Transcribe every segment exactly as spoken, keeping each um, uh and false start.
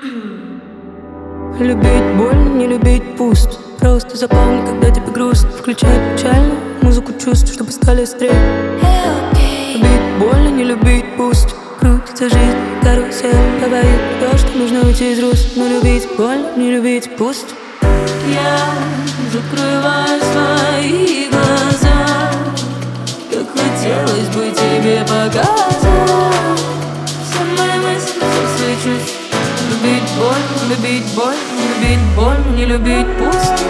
Любить больно, не любить пусто. Просто запомни, когда тебе грустно. Включай печальную музыку чувств, чтобы стали острее. Любить больно, не любить пусто. Крутится жизнь, карусель. Говорит то, что нужно уйти из руст. Но любить больно, не любить пусто. Я закрываю свои глаза. Как хотелось бы тебе показать все мои мысли, все свои чувства. Любить больно, любить больно, любить больно, не любить пусто.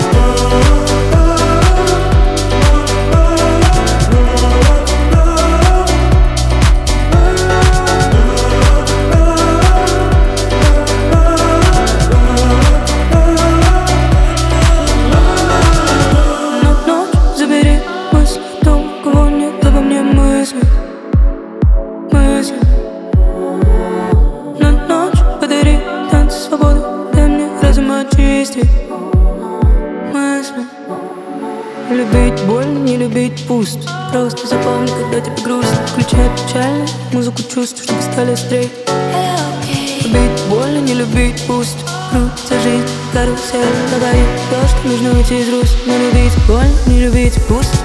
Очисти мысли. Любить больно, не любить пусто. Просто запомни, когда тебе грустно. Включай печальную музыку чувств, чтобы стали острее. Любить больно, не любить пусто. Крутится жизнь, карусель. Говорит то, что нужно уйти из руст. Но любить больно, не любить пусто.